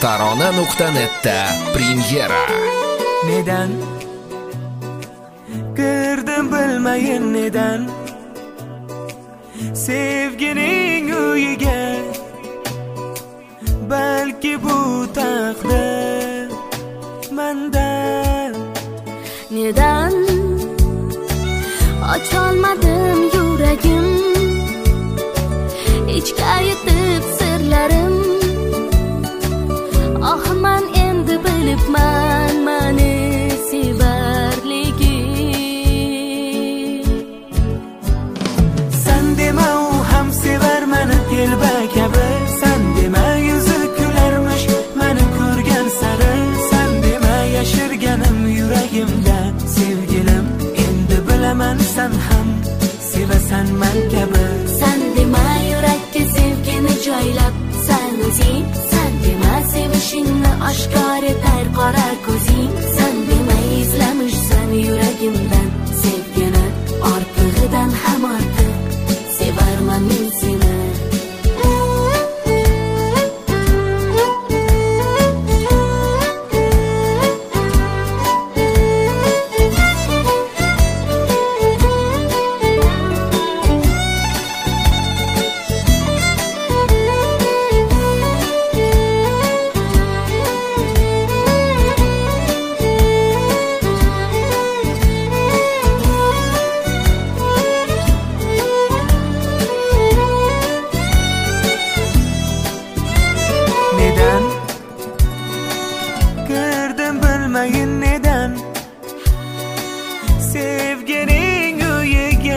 Tarona.net'da premyera. Neden? Kirdim bilmayin neden? Sevgining uyiga, balki bu taqdir mendan. Neden? Ocholmadim yuragim, ichga yetib sirlarim. Ah, men endi bilibman meni sevarligi. Sen dema u ham sevar meni telba kabi. Sen dema yuzi kularmish meni ko'rgan sari. Sen dema yashirganim yuragimda sevgilim. Endi bilaman sen ham sevasan men kabi. Sen dema yurakka sevgini joylab, sen o'zing. Sen dema sevishingni oshkor etar qora ko'zing. Sen dema izlamishsan yuragimdan sevgini, ortig'idan ham ortiq sevarman men seni. Kirdim bilmayin neden? Sevgining uyiga,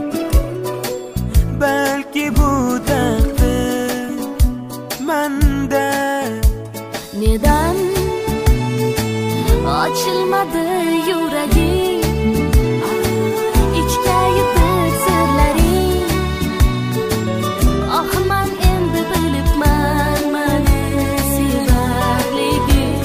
balki bu taqdir menda. Neden? Ochilmadi yuragim, ichga yetib sirlaring. Ah, men endi bilibman meni sevarligi.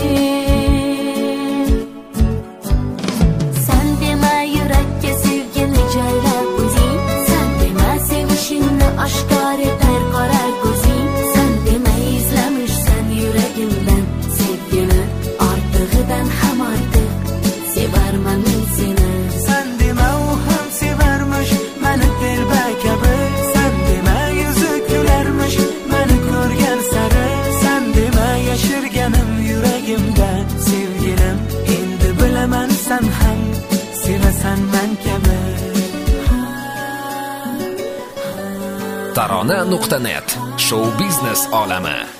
Sen dema yurakka sevgini joylab o'zing. Sen dema sevishingni oshkor etar qora ko'zing. Sen dema izlamishsan yuragimdan sevgini, ortig'idan ham ortiq sevarman men seni. Sen dema u ham sevarmish meni telba kabi. Sen dema yuzi kularmish meni ko'rgan sari. Sen dema yashirganim yuragimda sevgilim. Endi bilaman sen ham sevasan men kabi. Tarona.net show biznes olami.